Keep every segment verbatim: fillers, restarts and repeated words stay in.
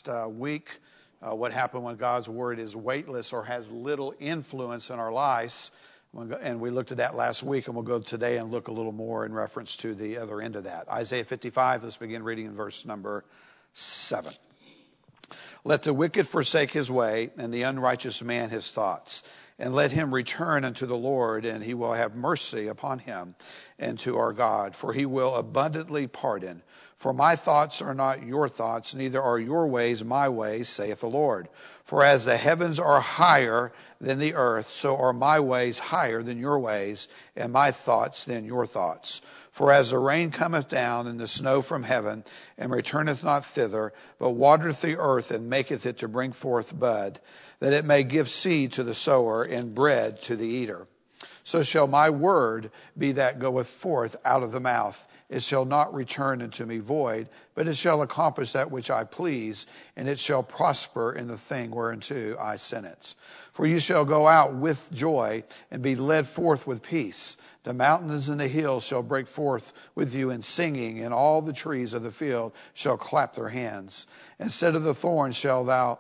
last uh, week uh, what happened when God's word is weightless or has little influence in our lives. And we looked at that last week, and we'll go today and look a little more in reference to the other end of that. Isaiah fifty-five, let's begin reading in verse number seven. Let the wicked forsake his way, and the unrighteous man his thoughts. And let him return unto the Lord, and he will have mercy upon him, and to our God. For he will abundantly pardon. For my thoughts are not your thoughts, neither are your ways my ways, saith the Lord. For as the heavens are higher than the earth, so are my ways higher than your ways, and my thoughts than your thoughts. For as the rain cometh down and the snow from heaven, and returneth not thither, but watereth the earth, and maketh it to bring forth bud, that it may give seed to the sower, and bread to the eater. So shall my word be that goeth forth out of the mouth. It shall not return unto me void, but it shall accomplish that which I please, and it shall prosper in the thing whereunto I sent it. For you shall go out with joy, and be led forth with peace. The mountains and the hills shall break forth with you in singing, and all the trees of the field shall clap their hands. Instead of the thorn shall thou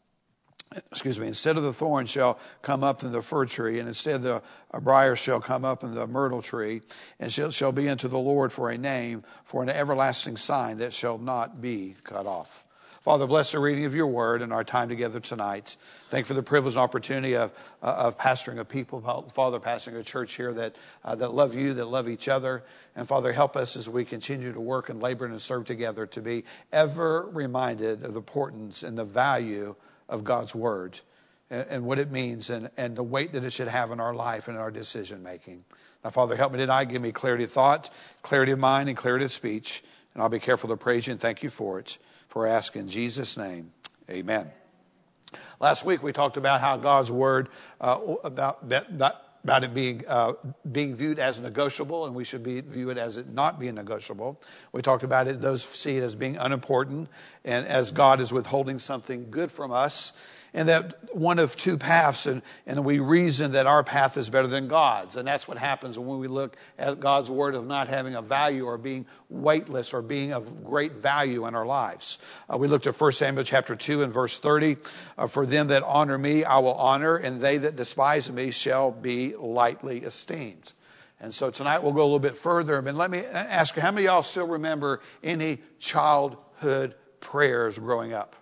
Excuse me, instead of the thorn shall come up in the fir tree, and instead the a briar shall come up in the myrtle tree, and shall, shall be unto the Lord for a name, for an everlasting sign that shall not be cut off. Father, bless the reading of your word and our time together tonight. Thank you for the privilege and opportunity of, uh, of pastoring a people, Father, pastoring a church here that, uh, that love you, that love each other. And Father, help us as we continue to work and labor and serve together to be ever reminded of the importance and the value of God's word and, and what it means and, and the weight that it should have in our life and in our decision making. Now, Father, help me tonight. Give me clarity of thought, clarity of mind, and clarity of speech. And I'll be careful to praise you and thank you for it. For I ask in Jesus' name, amen. Last week we talked about how God's word, uh, about that, about it being uh, being viewed as negotiable, and we should be view it as it not being negotiable. We talked about it; those see it as being unimportant, and as God is withholding something good from us, and that one of two paths, and, and we reason that our path is better than God's, and that's what happens when we look at God's word of not having a value or being weightless or being of great value in our lives. Uh, we looked at First Samuel chapter two and verse thirty. Uh, For them that honor me, I will honor, and they that despise me shall be lightly esteemed. And so tonight we'll go a little bit further. But let me ask you, how many of y'all still remember any childhood prayers growing up?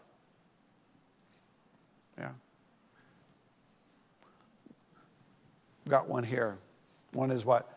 Yeah. Got one here. One is what?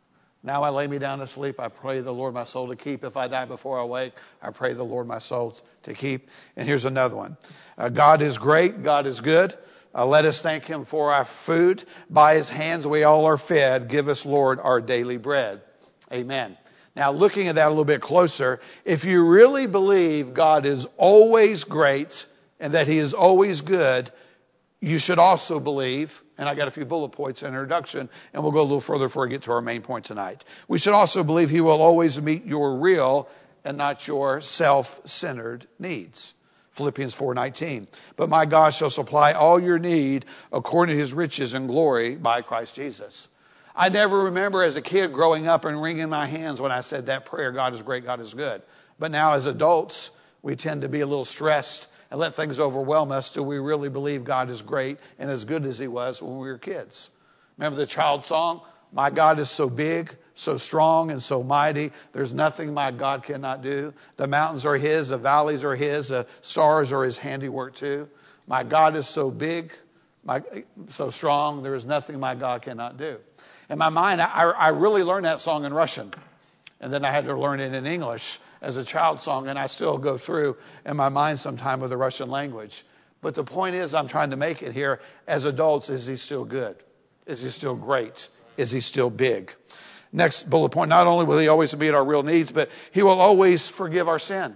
Now I lay me down to sleep. I pray the Lord my soul to keep. If I die before I wake, I pray the Lord my soul to keep. And here's another one. Uh, God is great. God is good. Uh, let us thank him for our food. By his hands we all are fed. Give us, Lord, our daily bread. Amen. Now, looking at that a little bit closer, if you really believe God is always great and that he is always good, you should also believe, and I got a few bullet points in introduction, and we'll go a little further before we get to our main point tonight. We should also believe he will always meet your real and not your self-centered needs. Philippians four nineteen. But my God shall supply all your need according to his riches and glory by Christ Jesus. I never remember as a kid growing up and wringing my hands when I said that prayer, God is great, God is good. But now as adults, we tend to be a little stressed and let things overwhelm us. Do we really believe God is great and as good as he was when we were kids? Remember the child song? My God is so big, so strong, and so mighty. There's nothing my God cannot do. The mountains are his, the valleys are his, the stars are his handiwork too. My God is so big, my, so strong, there is nothing my God cannot do. In my mind, I, I really learned that song in Russian. And then I had to learn it in English as a child song, and I still go through in my mind sometime with the Russian language. But the point is, I'm trying to make it here, as adults, is he still good? Is he still great? Is he still big? Next bullet point, not only will he always meet our real needs, but he will always forgive our sin.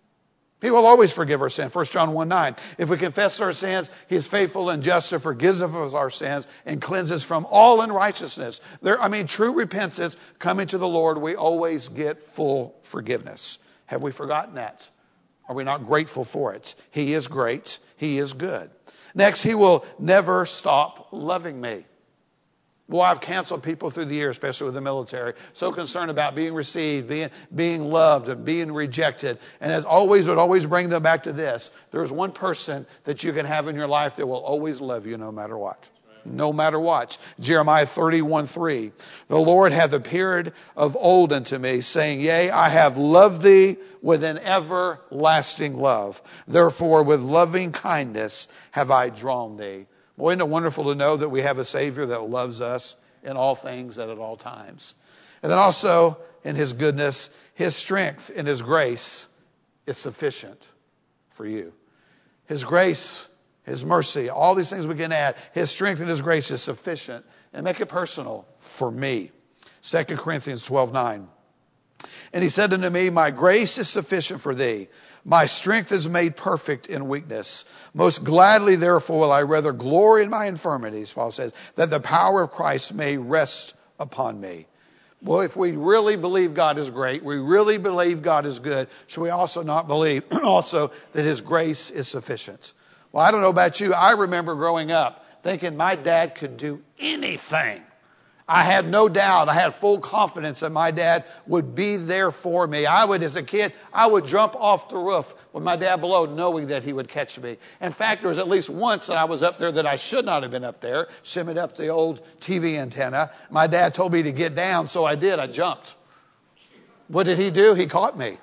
He will always forgive our sin. First John one nine. If we confess our sins, he is faithful and just to forgive us our sins and cleanse us from all unrighteousness. There, I mean, true repentance, coming to the Lord, we always get full forgiveness. Have we forgotten that? Are we not grateful for it? He is great. He is good. Next, he will never stop loving me. Well, I've counseled people through the years, especially with the military, so concerned about being received, being being loved, and being rejected. And as always, would always bring them back to this. There's one person that you can have in your life that will always love you no matter what. No matter what. Jeremiah thirty-one three. The Lord hath appeared of old unto me, saying, Yea, I have loved thee with an everlasting love. Therefore, with loving kindness have I drawn thee. Boy, isn't it wonderful to know that we have a Savior that loves us in all things and at all times. And then also, in His goodness, His strength and His grace is sufficient for you. His grace, His mercy, all these things we can add. His strength and His grace is sufficient. And make it personal for me. Second Corinthians twelve nine. And He said unto me, My grace is sufficient for thee. My strength is made perfect in weakness. Most gladly, therefore, will I rather glory in my infirmities, Paul says, that the power of Christ may rest upon me. Well, if we really believe God is great, we really believe God is good, should we also not believe also that His grace is sufficient? Well, I don't know about you. I remember growing up thinking my dad could do anything. I had no doubt. I had full confidence that my dad would be there for me. I would, as a kid, I would jump off the roof with my dad below, knowing that he would catch me. In fact, there was at least once that I was up there that I should not have been up there, shimming up the old T V antenna. My dad told me to get down, so I did. I jumped. What did he do? He caught me.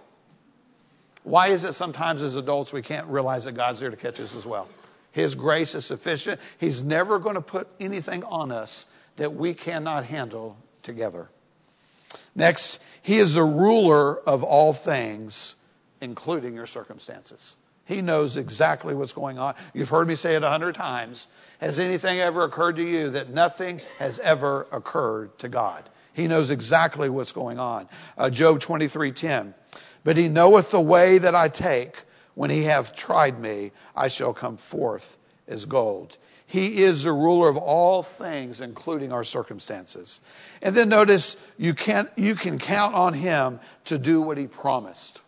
Why is it sometimes as adults we can't realize that God's there to catch us as well? His grace is sufficient. He's never going to put anything on us that we cannot handle together. Next, He is the ruler of all things, including your circumstances. He knows exactly what's going on. You've heard me say it a hundred times. Has anything ever occurred to you that nothing has ever occurred to God? He knows exactly what's going on. Uh, Job twenty-three ten. But He knoweth the way that I take. When He hath tried me, I shall come forth as gold. He is the ruler of all things, including our circumstances. And then notice, you can, you can count on Him to do what He promised.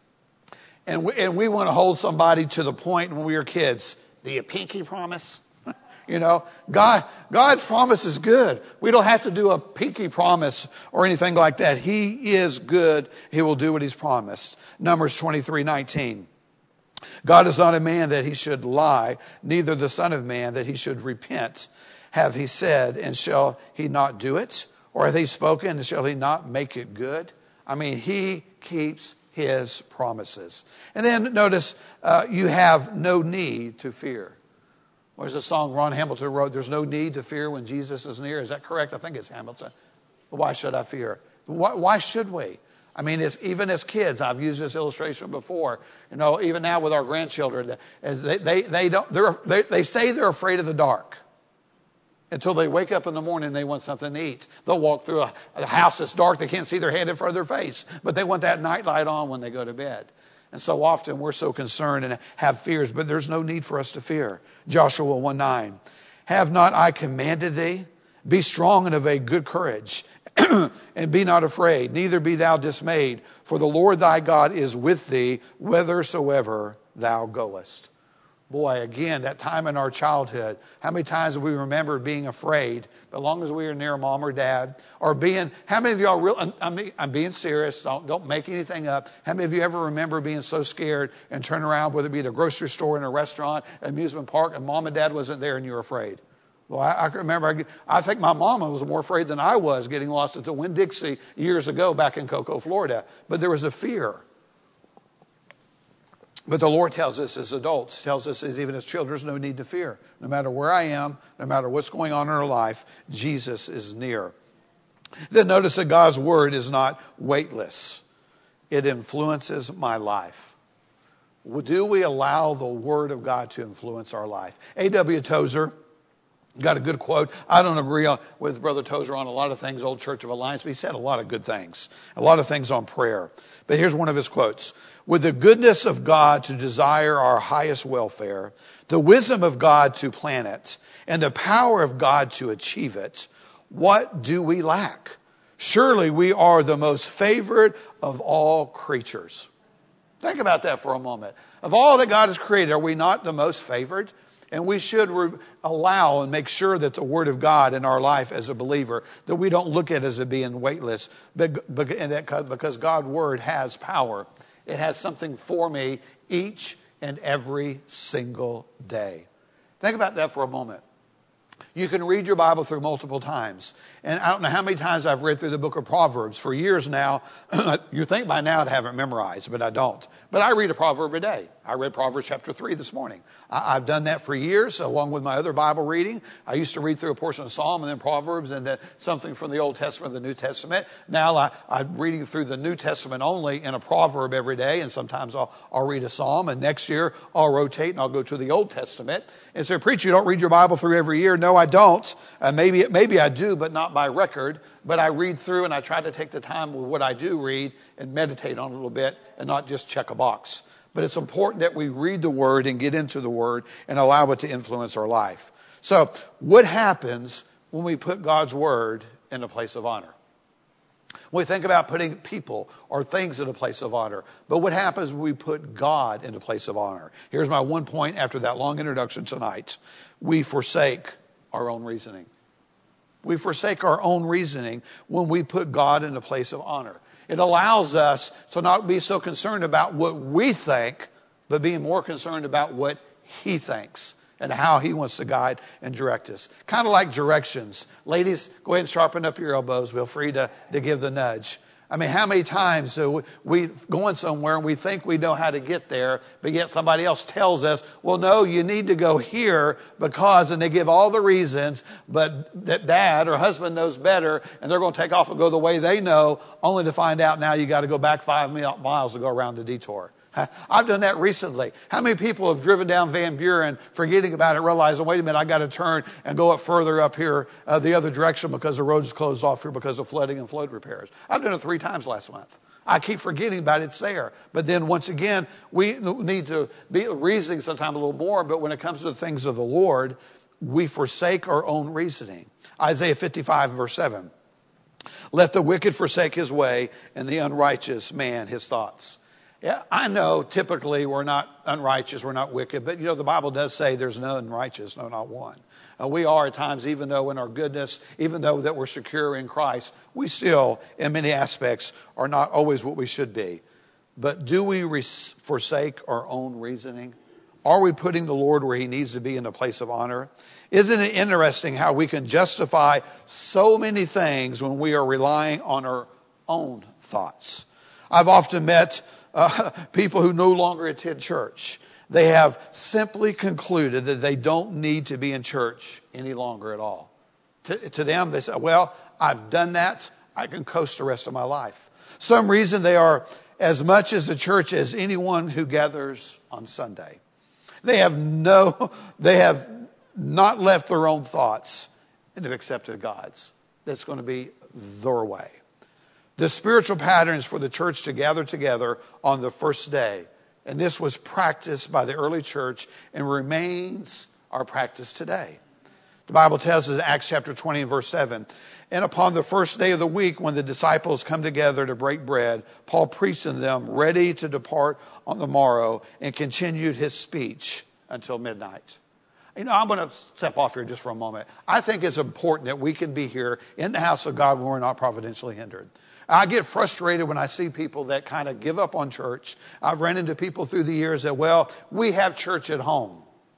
And we, and we want to hold somebody to the point when we were kids. Do you pinky promise? You know, God, God's promise is good. We don't have to do a pinky promise or anything like that. He is good. He will do what He's promised. Numbers twenty-three nineteen. God is not a man that He should lie, neither the Son of Man that He should repent. Hath He said, and shall He not do it? Or hath He spoken, and shall He not make it good? I mean, He keeps His promises. And then notice, uh, you have no need to fear. There's a song Ron Hamilton wrote, there's no need to fear when Jesus is near. Is that correct? I think it's Hamilton. Why should I fear? Why, why should we? I mean, it's, even as kids, I've used this illustration before. You know, even now with our grandchildren, as they they they don't they're, they they say they're afraid of the dark until they wake up in the morning and they want something to eat. They'll walk through a, a house that's dark; they can't see their head in front of their face, but they want that night light on when they go to bed. And so often we're so concerned and have fears, but there's no need for us to fear. Joshua one nine, have not I commanded thee? Be strong and of a good courage. And be not afraid, neither be thou dismayed, for the Lord thy God is with thee whithersoever thou goest. Boy, again, that time in our childhood, how many times have we remembered being afraid, but as long as we were near mom or dad, or being, how many of y'all, real, I'm, I'm being serious, don't, don't make anything up. How many of you ever remember being so scared and turn around, whether it be at a grocery store, in a restaurant, amusement park, and mom and dad wasn't there and you were afraid? Well, I, I can remember, I, I think my mama was more afraid than I was getting lost at the Winn-Dixie years ago back in Cocoa, Florida. But there was a fear. But the Lord tells us as adults, tells us as even as children, there's no need to fear. No matter where I am, no matter what's going on in our life, Jesus is near. Then notice that God's word is not weightless. It influences my life. Do we allow the word of God to influence our life? A W Tozer got a good quote. I don't agree with Brother Tozer on a lot of things, Old Church of Alliance, but he said a lot of good things. A lot of things on prayer. But here's one of his quotes. With the goodness of God to desire our highest welfare, the wisdom of God to plan it, and the power of God to achieve it, what do we lack? Surely we are the most favored of all creatures. Think about that for a moment. Of all that God has created, are we not the most favored? And we should re- allow and make sure that the Word of God in our life as a believer, that we don't look at it as it being weightless, but, but and that, because God's Word has power. It has something for me each and every single day. Think about that for a moment. You can read your Bible through multiple times. And I don't know how many times I've read through the book of Proverbs. For years now, you think by now I'd have it memorized, but I don't. But I read a proverb a day. I read Proverbs chapter three this morning. I, I've done that for years, along with my other Bible reading. I used to read through a portion of Psalm and then Proverbs and then something from the Old Testament and the New Testament. Now I, I'm reading through the New Testament only in a proverb every day, and sometimes I'll, I'll read a Psalm, and next year I'll rotate and I'll go to the Old Testament. And so, preacher, you don't read your Bible through every year? No, I don't. Uh, maybe, maybe I do, but not by record. But I read through and I try to take the time with what I do read and meditate on it a little bit and not just check a box. But it's important that we read the Word and get into the Word and allow it to influence our life. So what happens when we put God's Word in a place of honor? We think about putting people or things in a place of honor. But what happens when we put God in a place of honor? Here's my one point after that long introduction tonight. We forsake our own reasoning. We forsake our own reasoning when we put God in a place of honor. It allows us to not be so concerned about what we think, but being more concerned about what He thinks and how He wants to guide and direct us. Kind of like directions. Ladies, go ahead and sharpen up your elbows. Feel free to, to give the nudge. I mean, how many times do we, we going somewhere and we think we know how to get there, but yet somebody else tells us, well, no, you need to go here because, and they give all the reasons, but that dad or husband knows better, and they're going to take off and go the way they know, only to find out now you got to go back five miles to go around the detour. I've done that recently. How many people have driven down Van Buren, forgetting about it, realizing, wait a minute, I got to turn and go up further up here uh, the other direction because the road is closed off here because of flooding and flood repairs. I've done it three times last month. I keep forgetting about it. It's there. But then once again, we need to be reasoning sometimes a little more. But when it comes to the things of the Lord, we forsake our own reasoning. Isaiah fifty-five, verse seven. Let the wicked forsake his way and the unrighteous man his thoughts. Yeah, I know typically we're not unrighteous, we're not wicked, but you know the Bible does say there's none righteous, no, not one. Uh, we are at times, even though in our goodness, even though that we're secure in Christ, we still, in many aspects, are not always what we should be. But do we res- forsake our own reasoning? Are we putting the Lord where He needs to be in a place of honor? Isn't it interesting how we can justify so many things when we are relying on our own thoughts? I've often met Uh, people who no longer attend church. They have simply concluded that they don't need to be in church any longer at all. To, to them, they say, well, I've done that. I can coast the rest of my life. Some reason they are as much as the church as anyone who gathers on Sunday. They have no, they have not left their own thoughts and have accepted God's. That's going to be their way. The spiritual patterns for the church to gather together on the first day. And this was practiced by the early church and remains our practice today. The Bible tells us in Acts chapter twenty and verse seven, and upon the first day of the week when the disciples come together to break bread, Paul preached to them, ready to depart on the morrow, and continued his speech until midnight. You know, I'm going to step off here just for a moment. I think it's important that we can be here in the house of God when we're not providentially hindered. I get frustrated when I see people that kind of give up on church. I've run into people through the years that, well, we have church at home.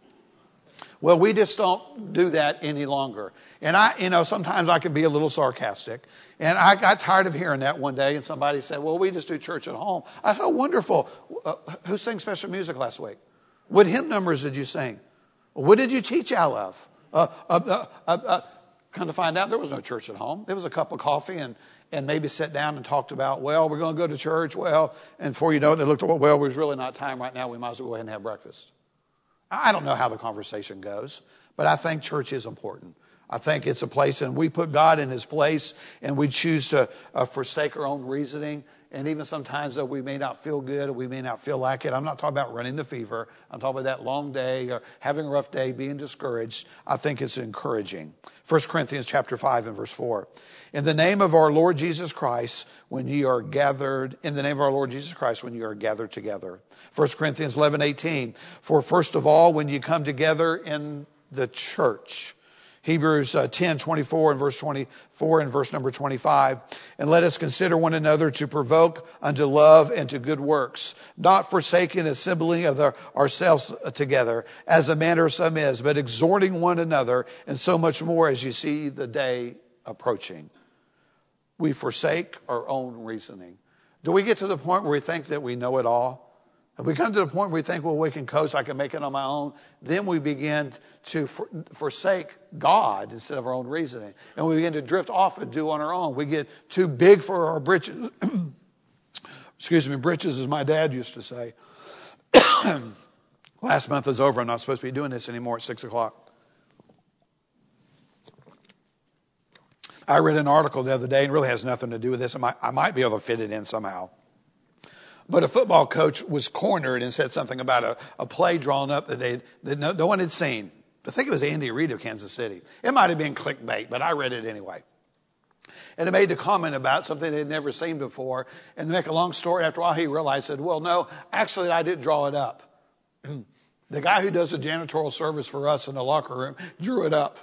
Well, we just don't do that any longer. And I, you know, sometimes I can be a little sarcastic. And I got tired of hearing that one day. And somebody said, well, we just do church at home. I said, oh, wonderful. Uh, who sang special music last week? What hymn numbers did you sing? What did you teach out of? Uh, uh, uh, uh, uh, come to find out, there was no church at home. There was a cup of coffee and and maybe sat down and talked about, well, we're going to go to church. Well, and before you know it, they looked at, well, there's really not time right now. We might as well go ahead and have breakfast. I don't know how the conversation goes, but I think church is important. I think it's a place, and we put God in His place, and we choose to uh, forsake our own reasoning And even sometimes, though we may not feel good or we may not feel like it, I'm not talking about running the fever. I'm talking about that long day or having a rough day, being discouraged. I think it's encouraging. First Corinthians chapter five and verse four. In the name of our Lord Jesus Christ, when ye are gathered, in the name of our Lord Jesus Christ, when you are gathered together. First Corinthians eleven eighteen. For first of all, when you come together in the church. Hebrews uh, ten twenty-four and verse twenty-four and verse number twenty-five. And let us consider one another to provoke unto love and to good works, not forsaking assembling of the, ourselves together, as a manner of some is, but exhorting one another, and so much more as you see the day approaching. We forsake our own reasoning. Do we get to the point where we think that we know it all? If we come to the point where we think, well, we can coast, I can make it on my own, then we begin to for, forsake God instead of our own reasoning. And we begin to drift off and do on our own. We get too big for our britches. Excuse me, britches, as my dad used to say. Last month is over. I'm not supposed to be doing this anymore at six o'clock. I read an article the other day, and it really has nothing to do with this. I might, I might be able to fit it in somehow. But a football coach was cornered and said something about a, a play drawn up that, they, that no, no one had seen. I think it was Andy Reid of Kansas City. It might have been clickbait, but I read it anyway. And it made a comment about something they'd never seen before. And to make a long story, after a while he realized, said, well, no, actually I didn't draw it up. The guy who does the janitorial service for us in the locker room drew it up.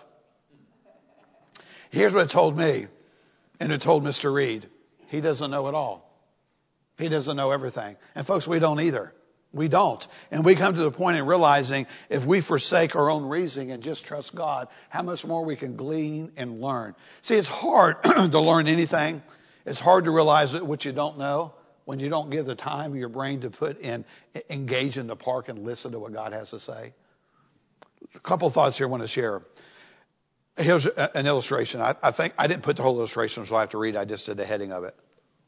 Here's what it told me, and it told Mister Reid. He doesn't know it all. He doesn't know everything. And folks, we don't either. We don't. And we come to the point in realizing if we forsake our own reasoning and just trust God, how much more we can glean and learn. See, it's hard to learn anything. It's hard to realize what you don't know when you don't give the time of your brain to put in, engage in the park and listen to what God has to say. A couple of thoughts here I want to share. Here's an illustration. I, I think I didn't put the whole illustration, so I have to read. I just did the heading of it.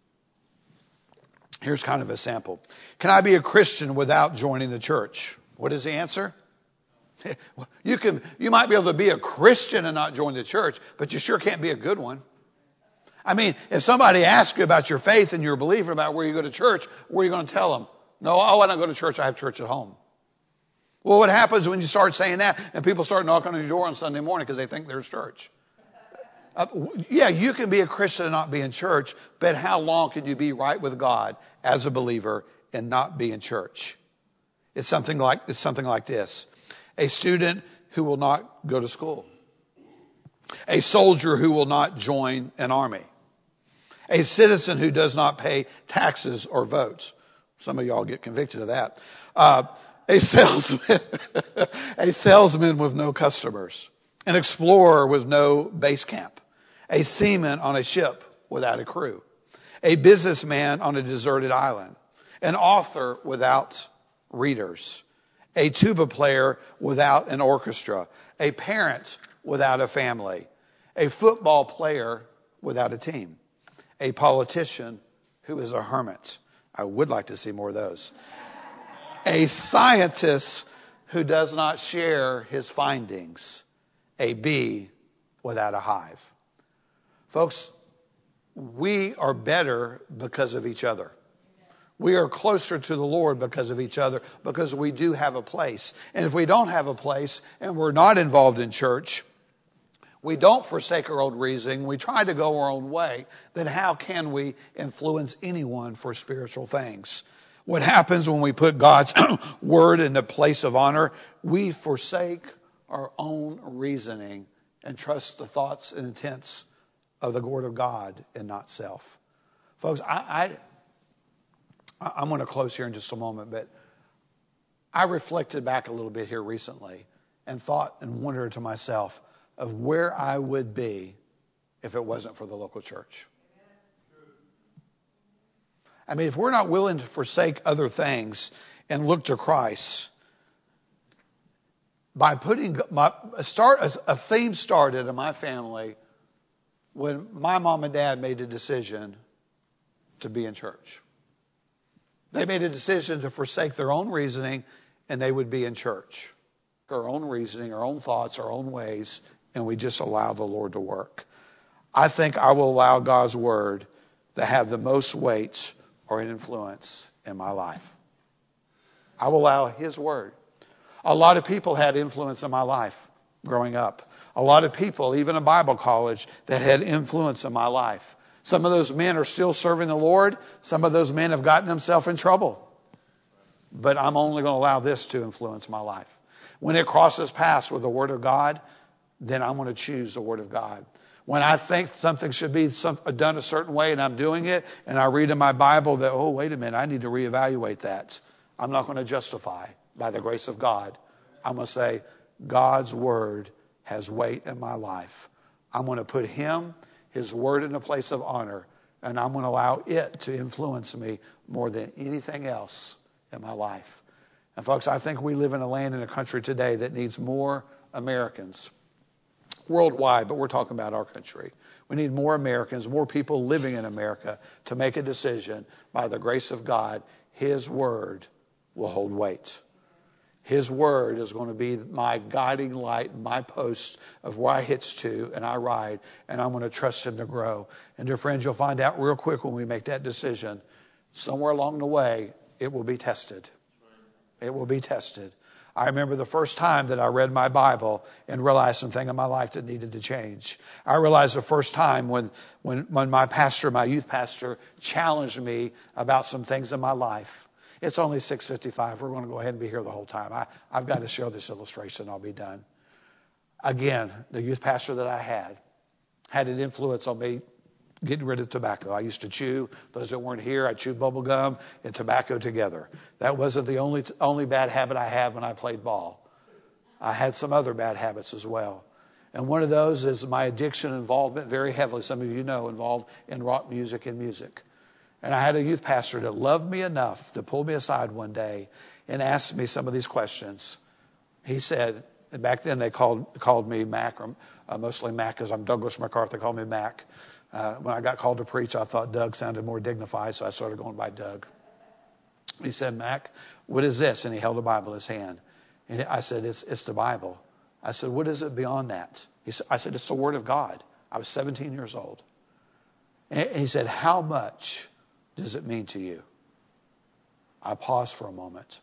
Here's kind of a sample. Can I be a Christian without joining the church? What is the answer? You can, you might be able to be a Christian and not join the church, but you sure can't be a good one. I mean, if somebody asks you about your faith and you're believing about where you go to church, where are you going to tell them? No, oh, I don't go to church. I have church at home. Well, what happens when you start saying that and people start knocking on your door on Sunday morning because they think there's church? Uh, yeah, you can be a Christian and not be in church, but how long can you be right with God as a believer and not be in church? It's something like, it's something like this. A student who will not go to school. A soldier who will not join an army. A citizen who does not pay taxes or votes. Some of y'all get convicted of that. Uh, a salesman, a salesman with no customers. An explorer with no base camp. A seaman on a ship without a crew. A businessman on a deserted island. An author without readers. A tuba player without an orchestra. A parent without a family. A football player without a team. A politician who is a hermit. I would like to see more of those. A scientist who does not share his findings. A bee without a hive. Folks, we are better because of each other. We are closer to the Lord because of each other, because we do have a place. And if we don't have a place and we're not involved in church, we don't forsake our own reasoning, we try to go our own way, then how can we influence anyone for spiritual things? What happens when we put God's word in the place of honor? We forsake our own reasoning and trust the thoughts and intents of the word of God and not self. Folks, I, I, I'm going to close here in just a moment, but I reflected back a little bit here recently and thought and wondered to myself of where I would be if it wasn't for the local church. I mean, if we're not willing to forsake other things and look to Christ, by putting my start a theme started in my family when my mom and dad made a decision to be in church. They made a decision to forsake their own reasoning and they would be in church. Our own reasoning, our own thoughts, our own ways, and we just allow the Lord to work. I think I will allow God's word to have the most weight or an influence in my life. I will allow His Word. A lot of people had influence in my life growing up. A lot of people, even in Bible college, that had influence in my life. Some of those men are still serving the Lord. Some of those men have gotten themselves in trouble. But I'm only going to allow this to influence my life. When it crosses paths with the Word of God, then I'm going to choose the Word of God. When I think something should be some, done a certain way and I'm doing it, and I read in my Bible that, oh, wait a minute, I need to reevaluate that. I'm not going to justify by the grace of God. I'm going to say, God's Word has weight in my life. I'm going to put Him, His Word in a place of honor, and I'm going to allow it to influence me more than anything else in my life. And folks, I think we live in a land and a country today that needs more Americans. Worldwide, but we're talking about our country. We need more Americans, more people living in America to make a decision. By the grace of God, His Word will hold weight. His Word is going to be my guiding light, my post of where I hitch to and I ride, and I'm going to trust Him to grow. And dear friends, you'll find out real quick when we make that decision, somewhere along the way, it will be tested. It will be tested. I remember the first time that I read my Bible and realized something in my life that needed to change. I realized the first time when, when, when my pastor, my youth pastor, challenged me about some things in my life. It's only six fifty-five. We're going to go ahead and be here the whole time. I, I've got to show this illustration. I'll be done. Again, the youth pastor that I had had an influence on me getting rid of tobacco. I used to chew. Those that weren't here, I chewed bubble gum and tobacco together. That wasn't the only only bad habit I had when I played ball. I had some other bad habits as well. And one of those is my addiction involvement very heavily, some of you know, involved in rock music and music. And I had a youth pastor that loved me enough to pull me aside one day and ask me some of these questions. He said, and back then they called called me Mac, or uh, mostly Mac because I'm Douglas MacArthur, they called me Mac. Uh, when I got called to preach, I thought Doug sounded more dignified, so I started going by Doug. He said, Mac, what is this? And he held a Bible in his hand. And I said, it's, it's the Bible. I said, what is it beyond that? He said, I said, it's the Word of God. I was seventeen years old. And he said, how much does it mean to you? I paused for a moment.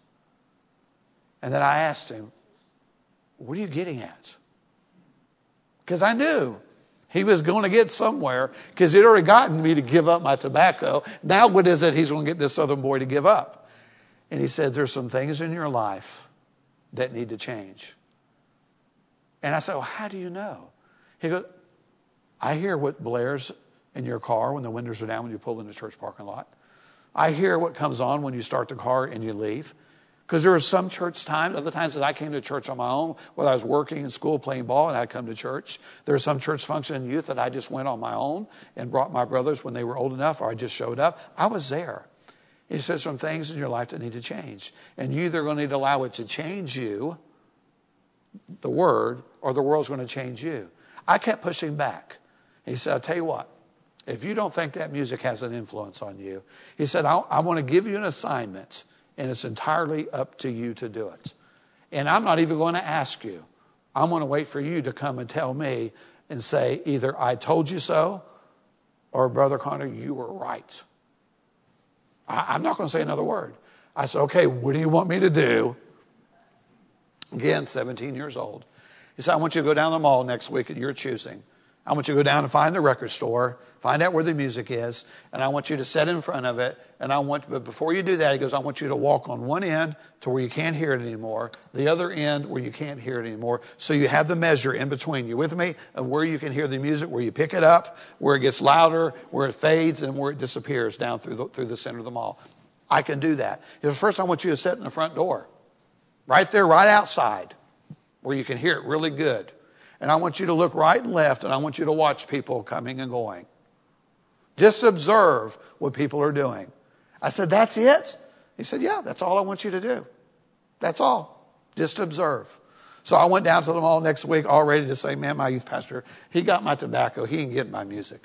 And then I asked him, what are you getting at? Because I knew he was going to get somewhere because he'd already gotten me to give up my tobacco. Now what is it he's going to get this other boy to give up? And he said, there's some things in your life that need to change. And I said, well, how do you know? He goes, I hear what blares in your car when the windows are down when you pull in the church parking lot. I hear what comes on when you start the car and you leave. Because there were some church times, other times that I came to church on my own, whether I was working in school, playing ball, and I'd come to church. There were some church function in youth that I just went on my own and brought my brothers when they were old enough, or I just showed up. I was there. He says some things in your life that need to change. And you either going to need to allow it to change you, the Word, or the world's going to change you. I kept pushing back. He said, I'll tell you what, if you don't think that music has an influence on you, he said, I, I want to give you an assignment, and it's entirely up to you to do it. And I'm not even going to ask you. I'm going to wait for you to come and tell me and say, either I told you so, or Brother Connor, you were right. I, I'm not going to say another word. I said, okay, what do you want me to do? Again, seventeen years old. He said, I want you to go down the mall next week at your choosing. I want you to go down and find the record store, find out where the music is, and I want you to sit in front of it. And I want, but before you do that, he goes, I want you to walk on one end to where you can't hear it anymore, the other end where you can't hear it anymore. So you have the measure in between. You with me? Of where you can hear the music, where you pick it up, where it gets louder, where it fades, and where it disappears down through the, through the center of the mall. I can do that. First, I want you to sit in the front door, right there, right outside, where you can hear it really good. And I want you to look right and left, and I want you to watch people coming and going. Just observe what people are doing. I said, that's it? He said, yeah, that's all I want you to do. That's all. Just observe. So I went down to the mall next week all ready to say, man, my youth pastor, he got my tobacco. He didn't get my music.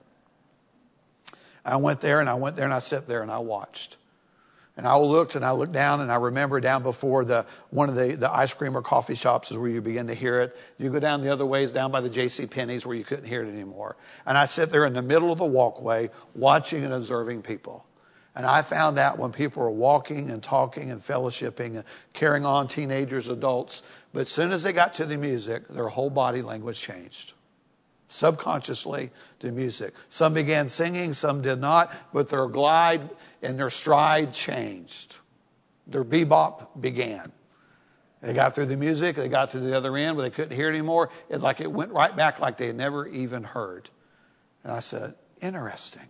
I went there, and I went there, and I sat there, and I watched. And I looked and I looked down and I remember down before the one of the, the ice cream or coffee shops is where you begin to hear it. You go down the other ways, down by the J C Penney's where you couldn't hear it anymore. And I sit there in the middle of the walkway watching and observing people. And I found out when people were walking and talking and fellowshipping and carrying on, teenagers, adults, but as soon as they got to the music, their whole body language changed. Subconsciously to music. Some began singing, some did not, but their glide and their stride changed. Their bebop began. They got through the music, they got to the other end where they couldn't hear it anymore. It's like it went right back like they had never even heard. And I said, interesting.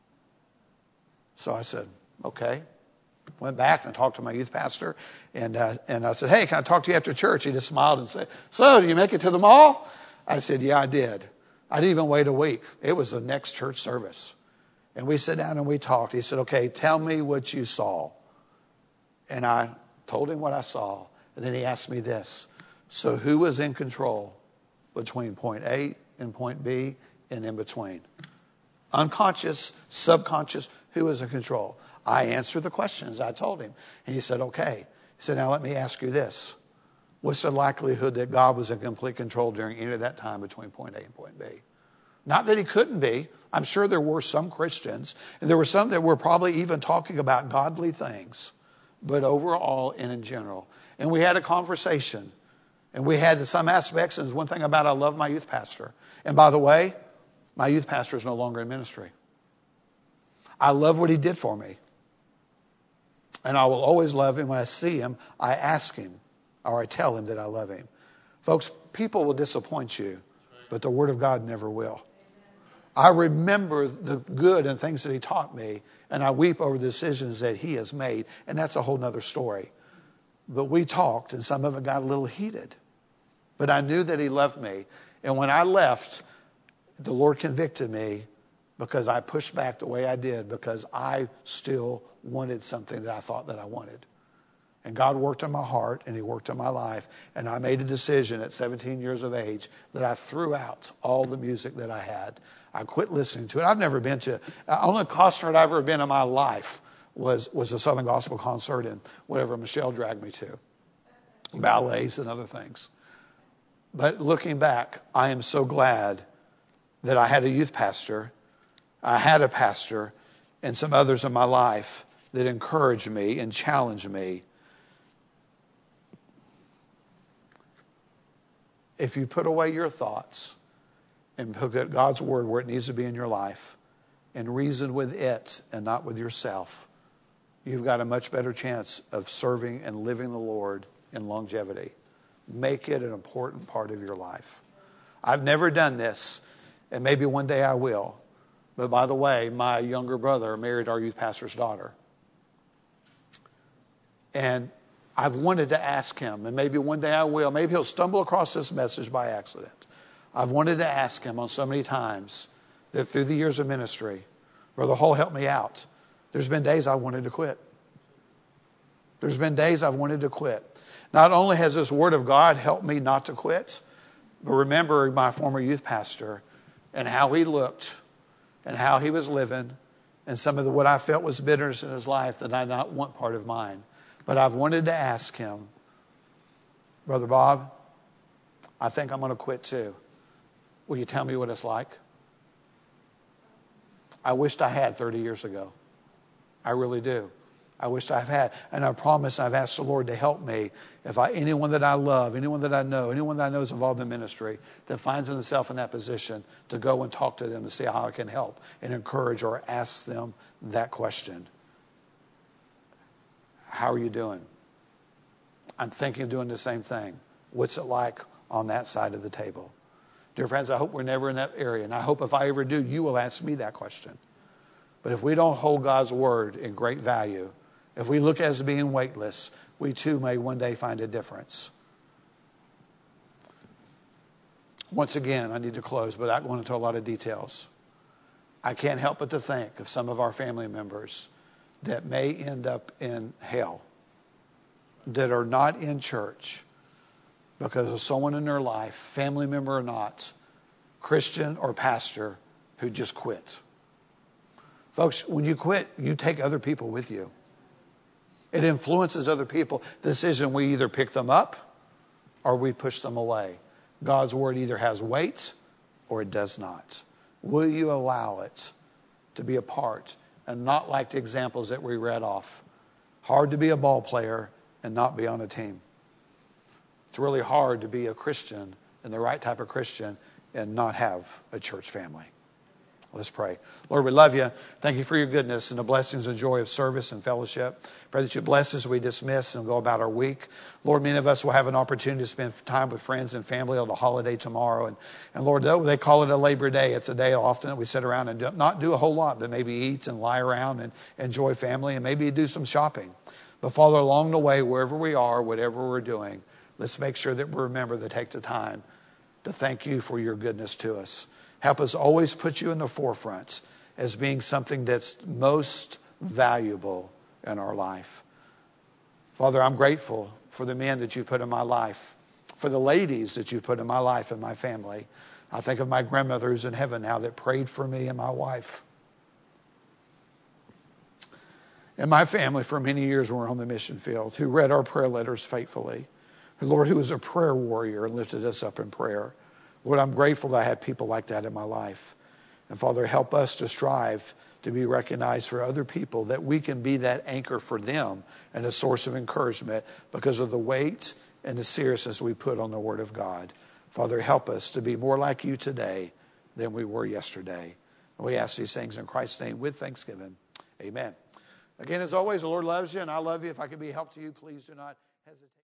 So I said, okay. Went back and talked to my youth pastor. And, uh, and I said, hey, can I talk to you after church? He just smiled and said, so, did you make it to the mall? I said, yeah, I did. I didn't even wait a week. It was the next church service. And we sat down and we talked. He said, okay, tell me what you saw. And I told him what I saw. And then he asked me this. So who was in control between point A and point B and in between? Unconscious, subconscious, who was in control? I answered the questions I told him. And he said, okay. He said, now let me ask you this. What's the likelihood that God was in complete control during any of that time between point A and point B? Not that he couldn't be. I'm sure there were some Christians, and there were some that were probably even talking about godly things, but overall and in general. And we had a conversation, and we had some aspects, and one thing about I love my youth pastor. And by the way, my youth pastor is no longer in ministry. I love what he did for me. And I will always love him. When I see him, I ask him, or I tell him that I love him. Folks, people will disappoint you, but the Word of God never will. I remember the good and things that he taught me, and I weep over the decisions that he has made, and that's a whole nother story. But we talked, and some of it got a little heated. But I knew that he loved me. And when I left, the Lord convicted me because I pushed back the way I did because I still wanted something that I thought that I wanted. And God worked in my heart and he worked in my life. And I made a decision at seventeen years of age that I threw out all the music that I had. I quit listening to it. I've never been to, the only concert I've ever been in my life was, was a Southern Gospel concert and whatever Michelle dragged me to. Ballets and other things. But looking back, I am so glad that I had a youth pastor, I had a pastor, and some others in my life that encouraged me and challenged me. If you put away your thoughts and put God's word where it needs to be in your life and reason with it and not with yourself, you've got a much better chance of serving and living the Lord in longevity. Make it an important part of your life. I've never done this, and maybe one day I will. But by the way, my younger brother married our youth pastor's daughter. And I've wanted to ask him, and maybe one day I will. Maybe he'll stumble across this message by accident. I've wanted to ask him on so many times that through the years of ministry, Brother Hull, help me out. There's been days I wanted to quit. There's been days I've wanted to quit. Not only has this Word of God helped me not to quit, but remember my former youth pastor and how he looked and how he was living and some of the, what I felt was bitterness in his life that I did not want part of mine. But I've wanted to ask him, Brother Bob, I think I'm going to quit too. Will you tell me what it's like? I wished I had thirty years ago. I really do. I wish I've had. And I promise I've asked the Lord to help me. If I, anyone that I love, anyone that I know, anyone that I know is involved in ministry that finds themselves in that position, to go and talk to them to see how I can help and encourage or ask them that question. How are you doing? I'm thinking of doing the same thing. What's it like on that side of the table? Dear friends, I hope we're never in that area. And I hope if I ever do, you will ask me that question. But if we don't hold God's word in great value, if we look as being weightless, we too may one day find a difference. Once again, I need to close, but without going into a lot of details. I can't help but to think of some of our family members that may end up in hell, that are not in church because of someone in their life, family member or not, Christian or pastor, who just quit. Folks, when you quit, you take other people with you. It influences other people. The decision, we either pick them up or we push them away. God's word either has weight or it does not. Will you allow it to be a part and not like the examples that we read off. Hard to be a ball player and not be on a team. It's really hard to be a Christian and the right type of Christian and not have a church family. Let's pray. Lord, we love you. Thank you for your goodness and the blessings and joy of service and fellowship. Pray that you bless us as we dismiss and go about our week. Lord, many of us will have an opportunity to spend time with friends and family on the holiday tomorrow. And, and Lord, they call it a Labor Day. It's a day often that we sit around and do, not do a whole lot, but maybe eat and lie around and enjoy family and maybe do some shopping. But Father, along the way, wherever we are, whatever we're doing, let's make sure that we remember to take the time to thank you for your goodness to us. Help us always put you in the forefront as being something that's most valuable in our life. Father, I'm grateful for the men that you've put in my life, for the ladies that you've put in my life and my family. I think of my grandmother who's in heaven now that prayed for me and my wife. And my family for many years when we were on the mission field, who read our prayer letters faithfully. Lord, who was a prayer warrior and lifted us up in prayer. Lord, I'm grateful that I had people like that in my life. And Father, help us to strive to be recognized for other people, that we can be that anchor for them and a source of encouragement because of the weight and the seriousness we put on the Word of God. Father, help us to be more like you today than we were yesterday. And we ask these things in Christ's name with thanksgiving. Amen. Again, as always, the Lord loves you and I love you. If I can be help to you, please do not hesitate.